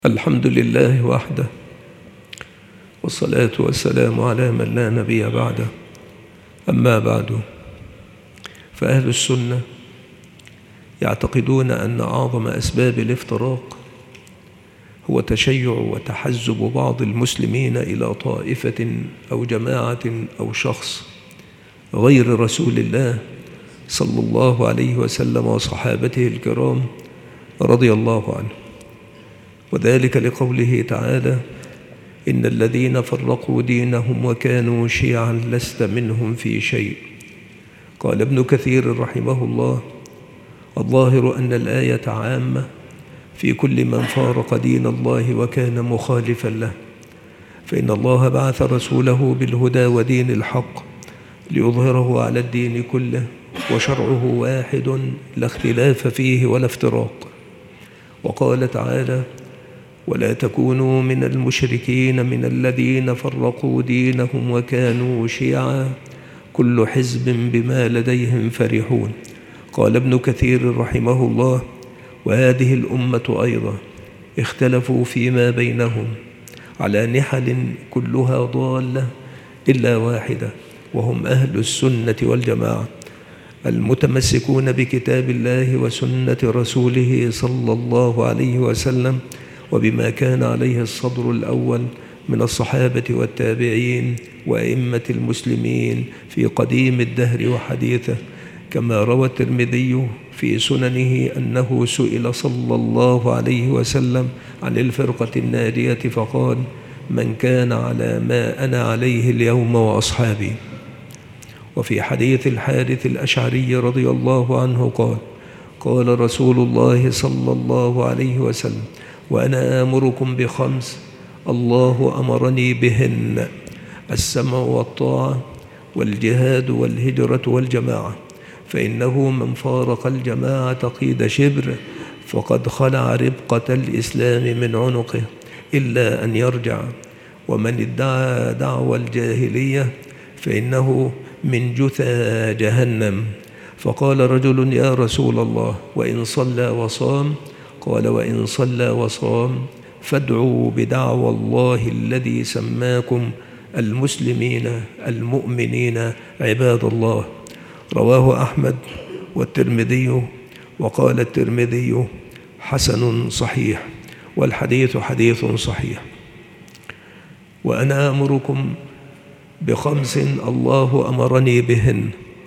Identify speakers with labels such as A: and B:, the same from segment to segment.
A: الحمد لله وحده، والصلاة والسلام على من لا نبي بعده. أما بعد، فأهل السنة يعتقدون أن أعظم أسباب الافتراق هو تشيع وتحزب بعض المسلمين إلى طائفة أو جماعة أو شخص غير رسول الله صلى الله عليه وسلم وصحابته الكرام رضي الله عنه، وذلك لقوله تعالى: إن الذين فرقوا دينهم وكانوا شيعا لست منهم في شيء. قال ابن كثير رحمه الله: الظاهر أن الآية عامة في كل من فارق دين الله وكان مخالفا له، فإن الله بعث رسوله بالهدى ودين الحق ليظهره على الدين كله، وشرعه واحد لا اختلاف فيه ولا افتراق. وقال تعالى: ولا تكونوا من المشركين من الذين فرقوا دينهم وكانوا شيعا كل حزب بما لديهم فرحون. قال ابن كثير رحمه الله: وهذه الأمة أيضا اختلفوا فيما بينهم على نحل كلها ضالة إلا واحدة، وهم أهل السنة والجماعة المتمسكون بكتاب الله وسنة رسوله صلى الله عليه وسلم، وبما كان عليه الصدر الأول من الصحابة والتابعين وأئمة المسلمين في قديم الدهر وحديثه. كما روى الترمذي في سننه أنه سئل صلى الله عليه وسلم عن الفرقة الناجية فقال: من كان على ما أنا عليه اليوم وأصحابي. وفي حديث الحارث الأشعري رضي الله عنه قال: قال رسول الله صلى الله عليه وسلم: وأنا آمركم بخمس الله أمرني بهن: السمع والطاعة والجهاد والهجرة والجماعة، فإنه من فارق الجماعة قيد شبر فقد خلع ربقة الإسلام من عنقه إلا أن يرجع، ومن ادعى دعوى الجاهلية فإنه من جثى جهنم. فقال رجل: يا رسول الله، وإن صلى وصام؟ قال: وإن صلى وصام فادعوا بدعوى الله الذي سماكم المسلمين المؤمنين عباد الله. رواه أحمد والترمذي، وقال الترمذي: حسن صحيح، والحديث حديث صحيح. وأنا أمركم بخمس الله أمرني بهن: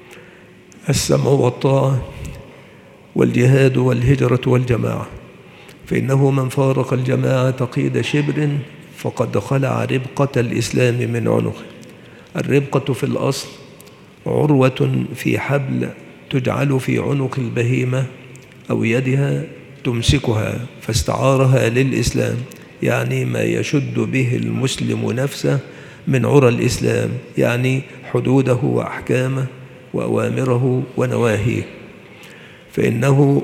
A: السمع والطاعة والجهاد والهجرة والجماعة، فإنه من فارق الجماعة قيد شبر فقد خلع ربقة الإسلام من عنقه. الربقة في الأصل عروة في حبل تجعل في عنق البهيمة أو يدها تمسكها، فاستعارها للإسلام، يعني ما يشد به المسلم نفسه من عرى الإسلام، يعني حدوده وأحكامه وأوامره ونواهيه. فإنه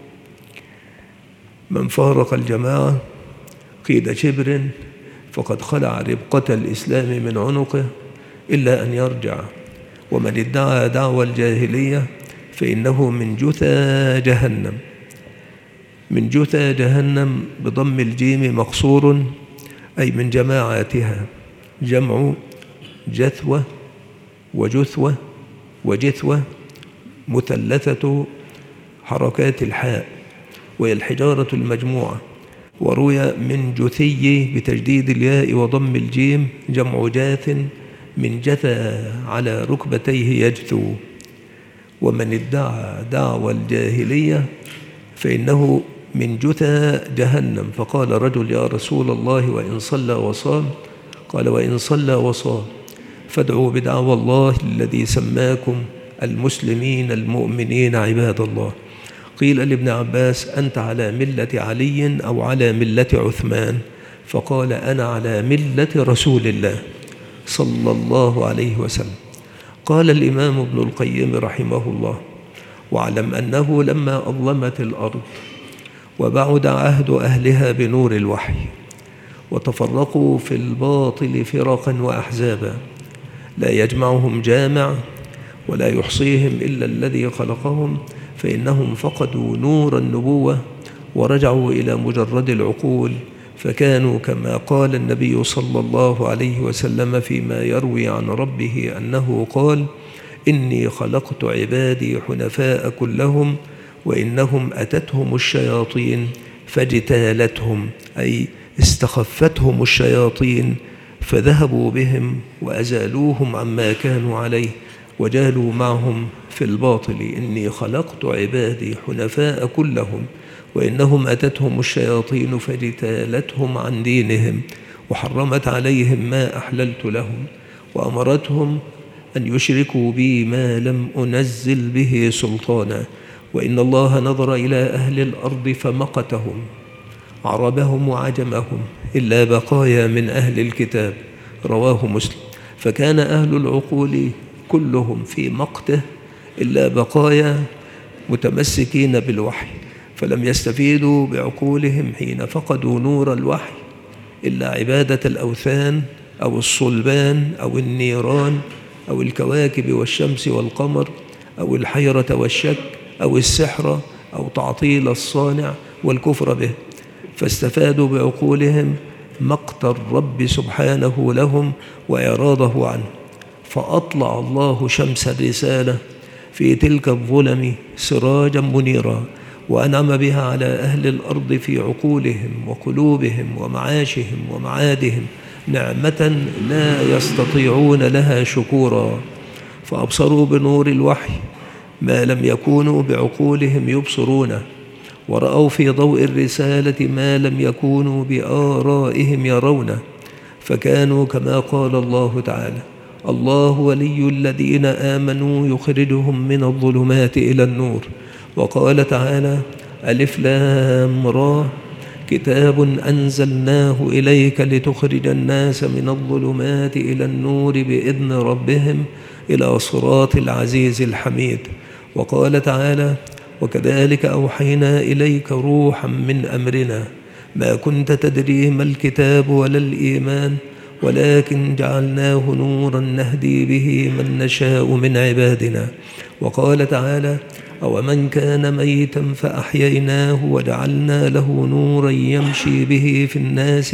A: من فارق الجماعة قيد شبر فقد خلع ربقة الإسلام من عنقه إلا أن يرجع، ومن ادعى دعوى الجاهلية فإنه من جثى جهنم. من جثى جهنم بضم الجيم مقصور، أي من جماعاتها، جمع جثوة وجثوة وجثوة مثلثة حركات الحاء، وهي الحجارة المجموعة. وروي من جثي بتجديد الياء وضم الجيم، جمع جاث من جثى على ركبتيه يجثو. ومن ادعى دعوى الجاهلية فإنه من جثى جهنم. فقال رجل: يا رسول الله، وإن صلى وصام؟ قال: وإن صلى وصام فادعوا بدعوى الله الذي سماكم المسلمين المؤمنين عباد الله. قيل لابن عباس: أنت على ملة علي أو على ملة عثمان؟ فقال: أنا على ملة رسول الله صلى الله عليه وسلم. قال الإمام ابن القيم رحمه الله: واعلم أنه لما أظلمت الأرض وبعد عهد أهلها بنور الوحي وتفرقوا في الباطل فرقا وأحزابا لا يجمعهم جامع ولا يحصيهم إلا الذي خلقهم، فإنهم فقدوا نور النبوة ورجعوا إلى مجرد العقول، فكانوا كما قال النبي صلى الله عليه وسلم فيما يروي عن ربه أنه قال: إني خلقت عبادي حنفاء كلهم وإنهم أتتهم الشياطين فاجتالتهم، أي استخفتهم الشياطين فذهبوا بهم وأزالوهم عما كانوا عليه وجالوا معهم في الباطل. إني خلقت عبادي حنفاء كلهم وإنهم أتتهم الشياطين فاجتالتهم عن دينهم وحرمت عليهم ما أحللت لهم وأمرتهم أن يشركوا بي ما لم أنزل به سلطانا. وإن الله نظر إلى أهل الأرض فمقتهم عربهم وعجمهم إلا بقايا من أهل الكتاب، رواه مسلم. فكان أهل العقول كلهم في مقته إلا بقايا متمسكين بالوحي، فلم يستفيدوا بعقولهم حين فقدوا نور الوحي إلا عبادة الأوثان أو الصلبان أو النيران أو الكواكب والشمس والقمر أو الحيرة والشك أو السحر أو تعطيل الصانع والكفر به، فاستفادوا بعقولهم مقت الرب سبحانه لهم وإعراضه عنه، فأطلع الله شمس الرسالة في تلك الظلم سراجا منيرا، وأنعم بها على أهل الأرض في عقولهم وقلوبهم ومعاشهم ومعادهم نعمة لا يستطيعون لها شكورا، فأبصروا بنور الوحي ما لم يكونوا بعقولهم يبصرونه، ورأوا في ضوء الرسالة ما لم يكونوا بآرائهم يرونه، فكانوا كما قال الله تعالى: الله ولي الذين آمنوا يخرجهم من الظلمات إلى النور. وقال تعالى: ألف لام را كتاب أنزلناه إليك لتخرج الناس من الظلمات إلى النور بإذن ربهم إلى صراط العزيز الحميد. وقال تعالى: وكذلك أوحينا إليك روحا من أمرنا ما كنت تدري ما الكتاب ولا الإيمان ولكن جعلناه نورا نهدي به من نشاء من عبادنا. وقال تعالى: أومن كان ميتا فأحييناه وجعلنا له نورا يمشي به في الناس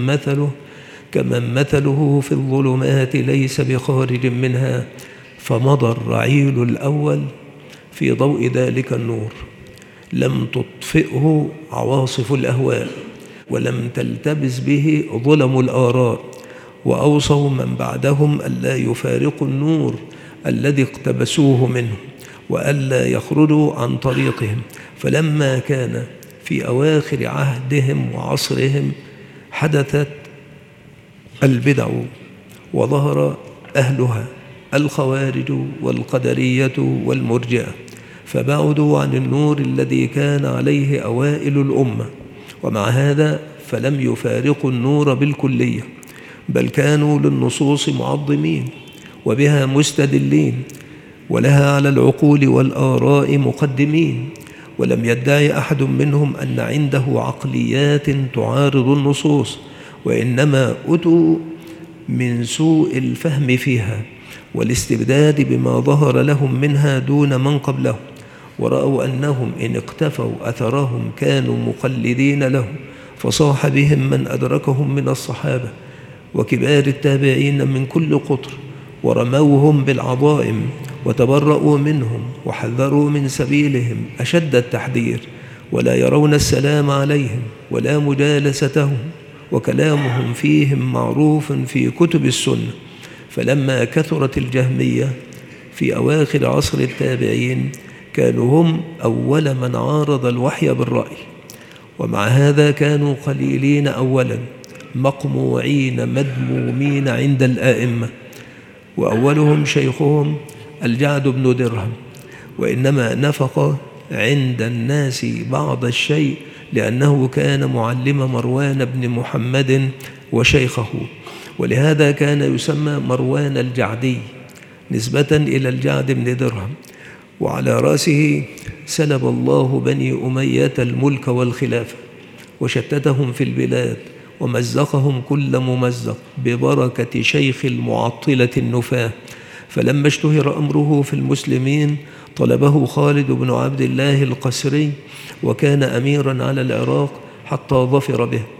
A: كمن مثله في الظلمات ليس بخارج منها. فمضى الرعيل الأول في ضوء ذلك النور، لم تطفئه عواصف الأهواء ولم تلتبس به ظلم الآراء، وأوصوا من بعدهم ألا يفارقوا النور الذي اقتبسوه منه وألا يخرجوا عن طريقهم. فلما كان في أواخر عهدهم وعصرهم حدثت البدع وظهر أهلها الخوارج والقدرية والمرجئة، فبعدوا عن النور الذي كان عليه أوائل الأمة، ومع هذا فلم يفارقوا النور بالكلية، بل كانوا للنصوص معظمين وبها مستدلين ولها على العقول والآراء مقدمين، ولم يدعي أحد منهم أن عنده عقليات تعارض النصوص، وإنما أتوا من سوء الفهم فيها والاستبداد بما ظهر لهم منها دون من قبلهم، ورأوا أنهم إن اقتفوا أثرهم كانوا مقلدين لهم، فصاح بهم من أدركهم من الصحابة وكبار التابعين من كل قطر، ورموهم بالعظائم وتبرؤوا منهم وحذروا من سبيلهم أشد التحذير، ولا يرون السلام عليهم ولا مجالستهم، وكلامهم فيهم معروف في كتب السنة. فلما كثرت الجهمية في أواخر عصر التابعين كانوا هم أول من عارض الوحي بالرأي، ومع هذا كانوا قليلين أولا مقموعين مذمومين عند الآئمة، وأولهم شيخهم الجعد بن درهم، وإنما نفق عند الناس بعض الشيء لأنه كان معلم مروان بن محمد وشيخه، ولهذا كان يسمى مروان الجعدي نسبة إلى الجعد بن درهم. وعلى رأسه سلب الله بني أمية الملك والخلافة وشتتهم في البلاد ومزقهم كل ممزق ببركة شيخ المعطلة النفاة. فلما اشتهر أمره في المسلمين طلبه خالد بن عبد الله القسري، وكان أميرا على العراق حتى ظفر به،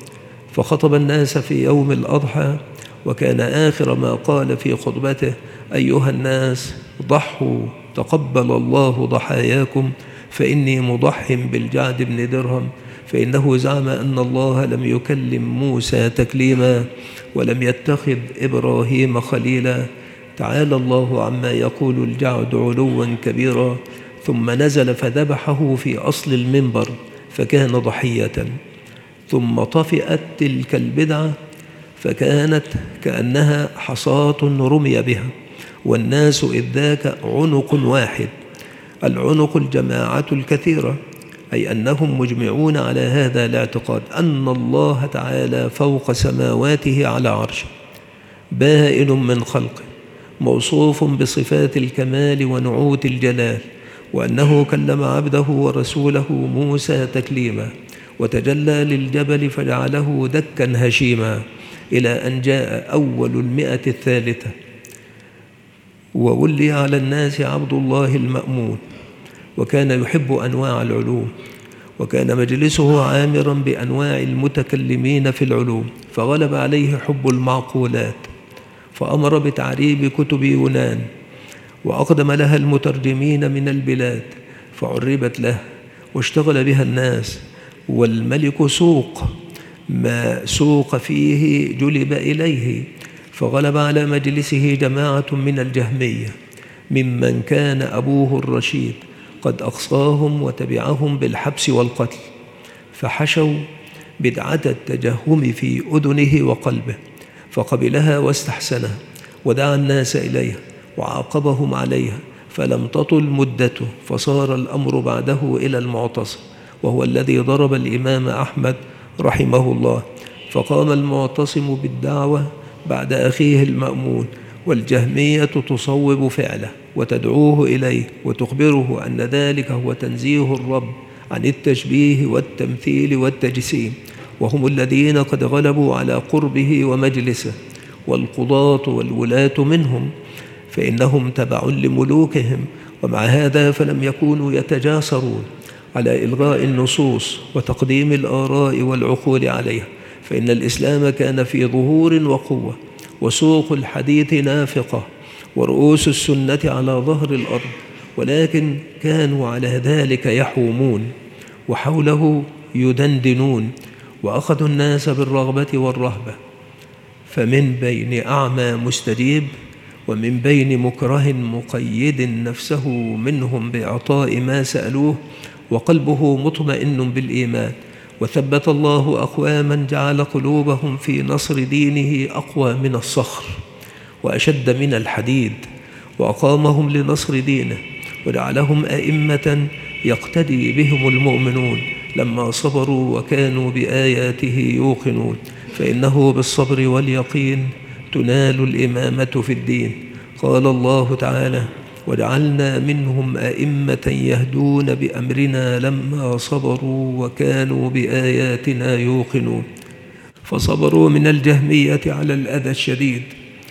A: فخطب الناس في يوم الأضحى، وكان آخر ما قال في خطبته: أيها الناس ضحوا تقبل الله ضحاياكم، فإني مضح بالجعد بن درهم، فإنه زعم أن الله لم يكلم موسى تكليما ولم يتخذ إبراهيم خليلا. تعالى الله عما يقول الجعد علوا كبيرا. ثم نزل فذبحه في أصل المنبر فكان ضحية. ثم طفئت تلك البدعة فكانت كأنها حصاة رمي بها، والناس إذ ذاك عنق واحد. العنق الجماعة الكثيرة، أي أنهم مجمعون على هذا الاعتقاد أن الله تعالى فوق سماواته على عرشه، بائن من خلقه، موصوف بصفات الكمال ونعوت الجلال، وأنه كلم عبده ورسوله موسى تكليما، وتجلى للجبل فجعله دكا هشيما، إلى أن جاء أول 103 وولي على الناس عبد الله المأمون، وكان يحب أنواع العلوم، وكان مجلسه عامرا بأنواع المتكلمين في العلوم، فغلب عليه حب المعقولات، فأمر بتعريب كتب يونان، وأقدم لها المترجمين من البلاد، فعربت له واشتغل بها الناس. والملك سوق، ما سوق فيه جلب إليه، فغلب على مجلسه جماعة من الجهمية ممن كان أبوه الرشيد قد أقصاهم وتبعهم بالحبس والقتل، فحشوا بدعة التجهم في أذنه وقلبه، فقبلها واستحسنها ودعا الناس إليها وعاقبهم عليها، فلم تطل مدته، فصار الأمر بعده إلى المعتصم، وهو الذي ضرب الإمام أحمد رحمه الله. فقام المعتصم بالدعوة بعد أخيه المأمون، والجهمية تصوب فعله وتدعوه إليه وتخبره أن ذلك هو تنزيه الرب عن التشبيه والتمثيل والتجسيم، وهم الذين قد غلبوا على قربه ومجلسه، والقضاة والولاة منهم، فإنهم تبع لملوكهم، ومع هذا فلم يكونوا يتجاسرون على إلغاء النصوص وتقديم الآراء والعقول عليها، فإن الإسلام كان في ظهور وقوة، وسوق الحديث نافقة، ورؤوس السنة على ظهر الأرض، ولكن كانوا على ذلك يحومون وحوله يدندنون، وأخذوا الناس بالرغبة والرهبة، فمن بين أعمى مستجيب، ومن بين مكره مقيد نفسه منهم بإعطاء ما سألوه، وقلبه مطمئن بالإيمان. وثبت الله أقواما جعل قلوبهم في نصر دينه أقوى من الصخر وأشد من الحديد، وأقامهم لنصر دينه، وجعلهم أئمة يقتدي بهم المؤمنون لما صبروا وكانوا بآياته يوقنون، فإنه بالصبر واليقين تنال الإمامة في الدين. قال الله تعالى: وجعلنا منهم أئمة يهدون بأمرنا لما صبروا وكانوا بآياتنا يوقنون. فصبروا من الجهمية على الأذى الشديد،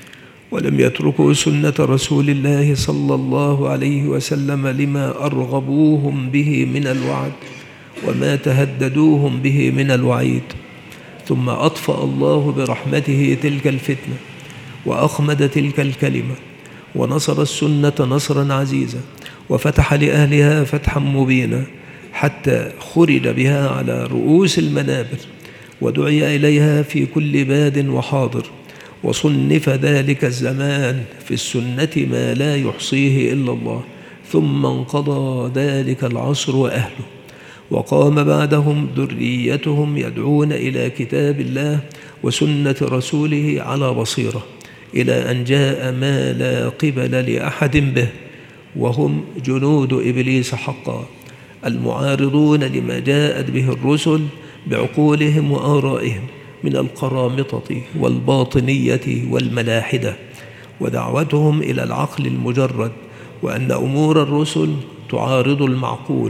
A: ولم يتركوا سنة رسول الله صلى الله عليه وسلم لما أرغبوهم به من الوعد وما تهددوهم به من الوعيد. ثم أطفأ الله برحمته تلك الفتنة، وأخمد تلك الكلمة، ونصر السنة نصرا عزيزا، وفتح لأهلها فتحا مبينا، حتى خرج بها على رؤوس المنابر، ودعي إليها في كل باد وحاضر، وصنف ذلك الزمان في السنة ما لا يحصيه إلا الله، ثم انقضى ذلك العصر وأهله، وقام بعدهم ذريتهم يدعون إلى كتاب الله وسنة رسوله على بصيرة، إلى أن جاء ما لا قبل لأحد به، وهم جنود إبليس حقا، المعارضون لما جاءت به الرسل بعقولهم وآرائهم من القرامطة والباطنية والملاحدة، ودعوتهم إلى العقل المجرد، وأن أمور الرسل تعارض المعقول،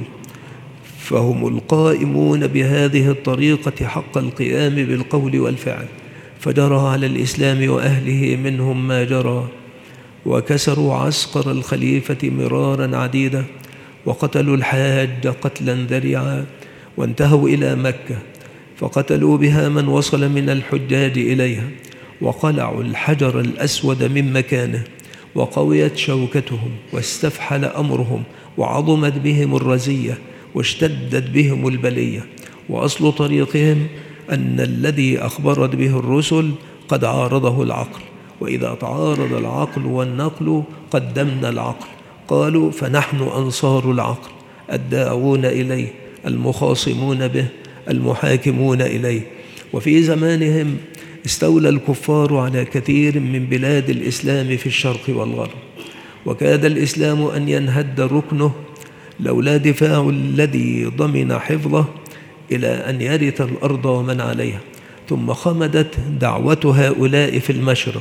A: فهم القائمون بهذه الطريقة حق القيام بالقول والفعل، فجرى على الإسلام وأهله منهم ما جرى، وكسروا عسكر الخليفة مرارا عديدة، وقتلوا الحاج قتلا ذريعا، وانتهوا إلى مكة فقتلوا بها من وصل من الحجاج إليها، وقلعوا الحجر الأسود من مكانه، وقويت شوكتهم، واستفحل أمرهم، وعظمت بهم الرزية، واشتدت بهم البلية. وأصل طريقهم أن الذي أخبرت به الرسل قد عارضه العقل، وإذا تعارض العقل والنقل قدمنا العقل. قالوا: فنحن أنصار العقل، الداعون إليه، المخاصمون به، المحاكمون إليه. وفي زمانهم استولى الكفار على كثير من بلاد الإسلام في الشرق والغرب، وكاد الإسلام أن ينهد ركنه لولا دفاع الذي ضمن حفظه إلى أن يرث الأرض ومن عليها. ثم خمدت دعوة هؤلاء في المشرق،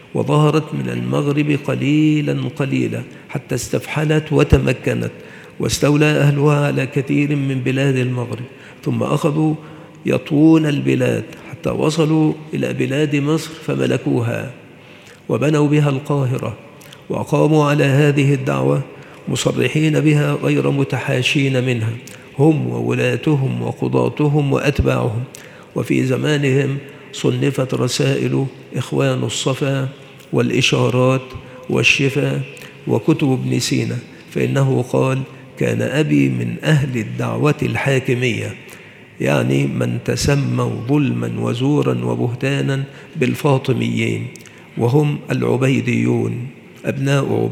A: وظهرت من المغرب قليلا قليلا حتى استفحلت وتمكنت، واستولى أهلها على كثير من بلاد المغرب. ثم أخذوا يطوون البلاد حتى وصلوا إلى بلاد مصر فملكوها، وبنوا بها القاهرة، وأقاموا على هذه الدعوة مصرحين بها غير متحاشين منها، هم وولاتهم وقضاتهم وأتباعهم. وفي زمانهم صنفت رسائل إخوان الصفا والإشارات والشفا وكتب ابن سينا، فإنه قال: كان أبي من أهل الدعوة الحاكمية، يعني من تسموا ظلما وزورا وبهتانا بالفاطميين، وهم العبيديون أبناء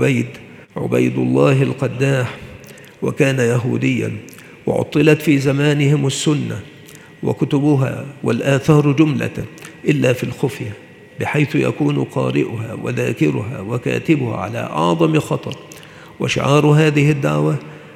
A: عبيد الله القداح، وكان يهوديا. وعطلت في زمانهم السنة وكتبها والآثار جملة إلا في الخفية، بحيث يكون قارئها وذاكرها وكاتبها على أعظم خطر. وشعار هذه الدعوة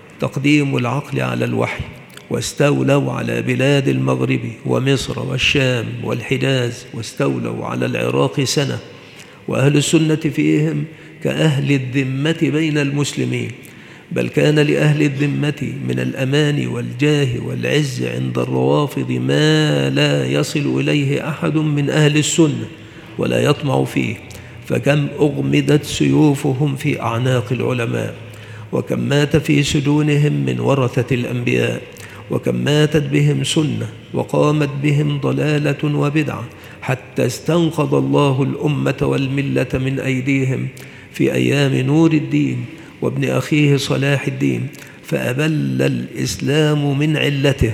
A: تقديم العقل على الوحي. واستولوا على بلاد المغرب ومصر والشام والحجاز، واستولوا على العراق سنة، وأهل السنة فيهم كأهل الذمة بين المسلمين، بل كان لأهل الذمة من الأمان والجاه والعز عند الروافض ما لا يصل إليه أحد من أهل السنة ولا يطمع فيه. فكم أغمدت سيوفهم في أعناق العلماء، وكم مات في سجونهم من ورثة الأنبياء، وكم ماتت بهم سنة وقامت بهم ضلالة وبدعة، حتى استنقذ الله الأمة والملة من أيديهم في أيام نور الدين وابن أخيه صلاح الدين، فأبل الإسلام من علته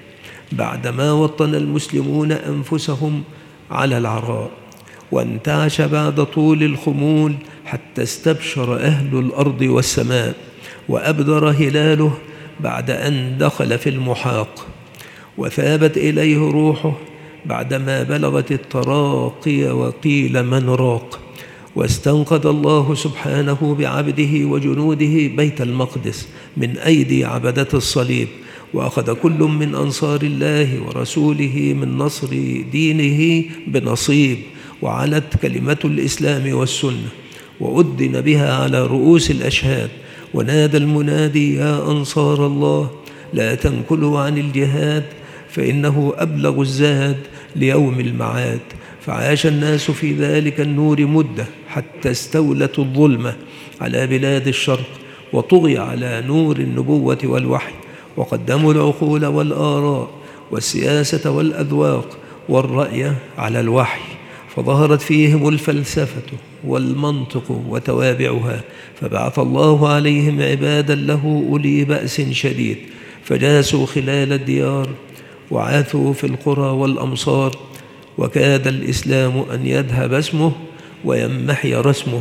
A: بعدما وطن المسلمون أنفسهم على العراء، وانتعش بعد طول الخمول حتى استبشر أهل الأرض والسماء، وأبدر هلاله بعد أن دخل في المحاق، وثابت إليه روحه بعدما بلغت التراقي وقيل من راق. واستنقذ الله سبحانه بعبده وجنوده بيت المقدس من أيدي عبدة الصليب، وأخذ كل من أنصار الله ورسوله من نصر دينه بنصيب، وعلت كلمة الإسلام والسنة، وأدن بها على رؤوس الأشهاد، ونادى المنادي: يا أنصار الله لا تنكلوا عن الجهاد، فإنه أبلغ الزاد ليوم المعاد. فعاش الناس في ذلك النور مدة حتى استولت الظلمة على بلاد الشرق، وطغي على نور النبوة والوحي، وقدموا العقول والآراء والسياسة والأذواق والرأي على الوحي، فظهرت فيهم الفلسفة والمنطق وتوابعها، فبعث الله عليهم عبادا له أولي بأس شديد، فجاسوا خلال الديار وعاثوا في القرى والأمصار، وكاد الإسلام أن يذهب اسمه ويمحي رسمه.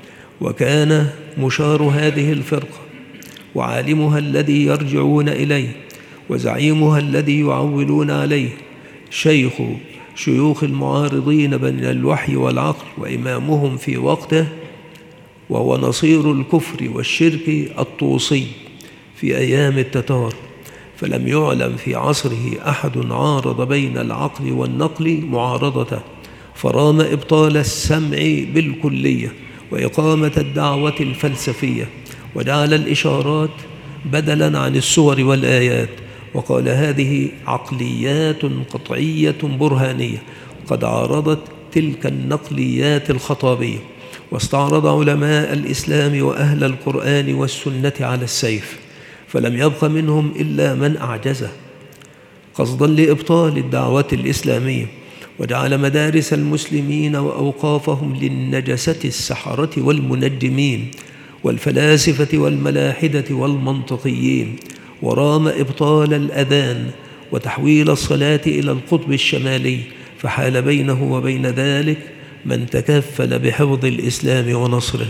A: وكان مشار هذه الفرقة وعالمها الذي يرجعون إليه وزعيمها الذي يعولون عليه شيوخ المعارضين بين الوحي والعقل، وإمامهم في وقته وهو نصير الكفر والشرك الطوسي في أيام التتار، فلم يعلم في عصره أحد عارض بين العقل والنقل معارضته، فرام إبطال السمع بالكلية وإقامة الدعوة الفلسفية، وجعل الإشارات بدلاً عن الصور والآيات، وقال: هذه عقليات قطعية برهانية قد عارضت تلك النقليات الخطابية. واستعرض علماء الإسلام وأهل القرآن والسنة على السيف، فلم يبق منهم إلا من أعجزه، قصدا لإبطال الدعوة الإسلامية، وجعل مدارس المسلمين وأوقافهم للنجسة السحرة والمنجمين والفلاسفة والملاحدة والمنطقيين، ورام إبطال الأذان وتحويل الصلاة إلى القطب الشمالي، فحال بينه وبين ذلك من تكفل بحفظ الإسلام ونصره.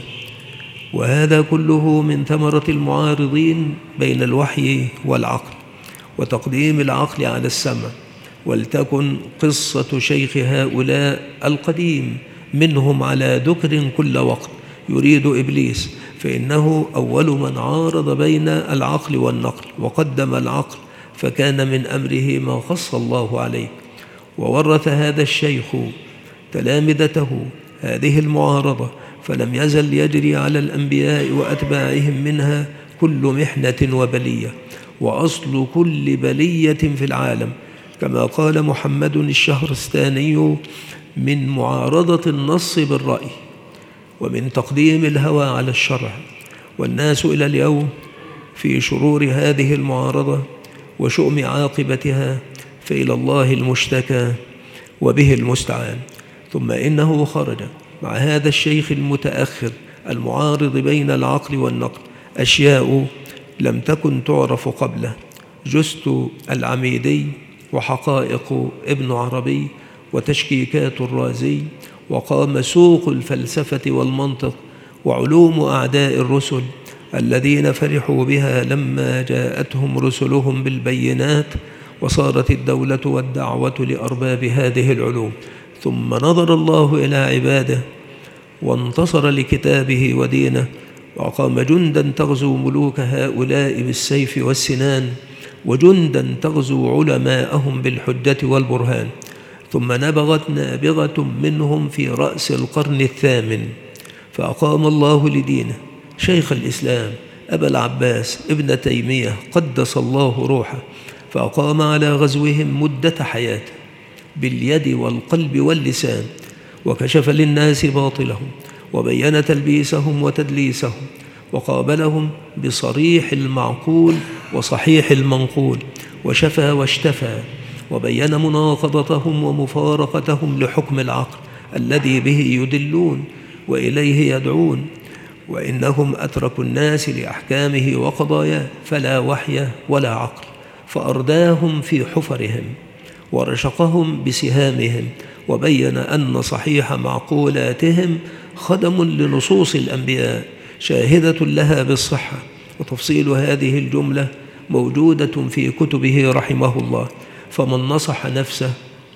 A: وهذا كله من ثمرة المعارضين بين الوحي والعقل، وتقديم العقل على السمع. ولتكن قصة شيخ هؤلاء القديم منهم على ذكر كل وقت يريد إبليس، فإنه أول من عارض بين العقل والنقل وقدم العقل، فكان من أمره ما خص الله عليه. وورث هذا الشيخ تلامذته هذه المعارضة، فلم يزل يجري على الأنبياء وأتباعهم منها كل محنة وبلية، وأصل كل بلية في العالم كما قال محمد الشهرستاني من معارضة النص بالرأي ومن تقديم الهوى على الشرع. والناس إلى اليوم في شرور هذه المعارضة وشؤم عاقبتها، فإلى الله المشتكى وبه المستعان. ثم إنه خرج مع هذا الشيخ المتأخر المعارض بين العقل والنقل أشياء لم تكن تعرف قبله: جست العميدي، وحقائق ابن عربي، وتشكيكات الرازي، وقام سوق الفلسفة والمنطق، وعلوم أعداء الرسل الذين فرحوا بها لما جاءتهم رسلهم بالبينات، وصارت الدولة والدعوة لأرباب هذه العلوم. ثم نظر الله إلى عباده وانتصر لكتابه ودينه، وأقام جندا تغزو ملوك هؤلاء بالسيف والسنان، وجندا تغزو علماءهم بالحجة والبرهان. ثم نبغت نابغة منهم في رأس القرن الثامن، فأقام الله لدينه شيخ الإسلام أبا العباس ابن تيمية قدس الله روحه، فأقام على غزوهم مدة حياته باليد والقلب واللسان، وكشف للناس باطلهم وبين تلبيسهم وتدليسهم، وقابلهم بصريح المعقول وصحيح المنقول، وشفى واشتفى، وبين مناقضتهم ومفارقتهم لحكم العقل الذي به يدلون وإليه يدعون، وإنهم أتركوا الناس لأحكامه وقضاياه، فلا وحي ولا عقل، فأرداهم في حفرهم ورشقهم بسهامهم، وبين أن صحيح معقولاتهم خدم لنصوص الأنبياء شاهدة لها بالصحة. وتفصيل هذه الجملة موجودة في كتبه رحمه الله. فمن نصح نفسه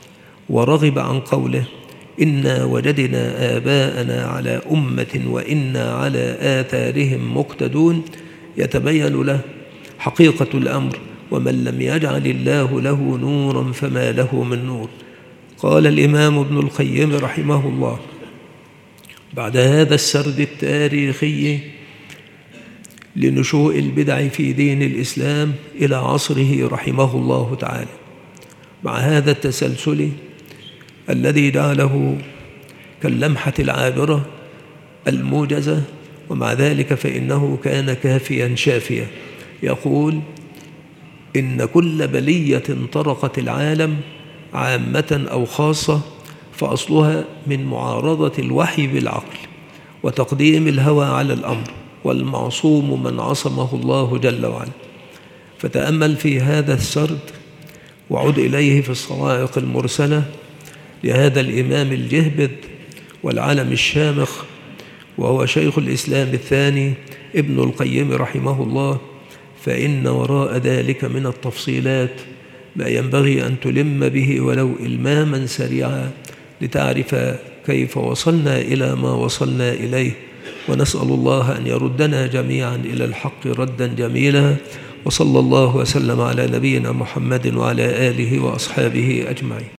A: ورغب عن قوله إنا وجدنا آباءنا على أمة وإنا على آثارهم مقتدون، يتبين له حقيقة الأمر: ومن لم يجعل الله له نورا فما له من نور. قال الإمام ابن القيم رحمه الله بعد هذا السرد التاريخي لنشوء البدع في دين الإسلام إلى عصره رحمه الله تعالى، مع هذا التسلسل الذي جعله كاللمحة العابرة الموجزة، ومع ذلك فإنه كان كافيا شافيا، يقول: إن كل بلية طرقت العالم عامة أو خاصة فأصلها من معارضة الوحي بالعقل وتقديم الهوى على الأمر، والمعصوم من عصمه الله جل وعلا. فتأمل في هذا السرد وعد إليه في الصواعق المرسلة لهذا الإمام الجهبذ والعلم الشامخ، وهو شيخ الإسلام الثاني ابن القيم رحمه الله. فإن وراء ذلك من التفصيلات ما ينبغي أن تلم به ولو إلماما سريعا لتعرف كيف وصلنا إلى ما وصلنا إليه. ونسأل الله أن يردنا جميعا إلى الحق ردا جميلا، وصلى الله وسلم على نبينا محمد وعلى آله وأصحابه أجمعين.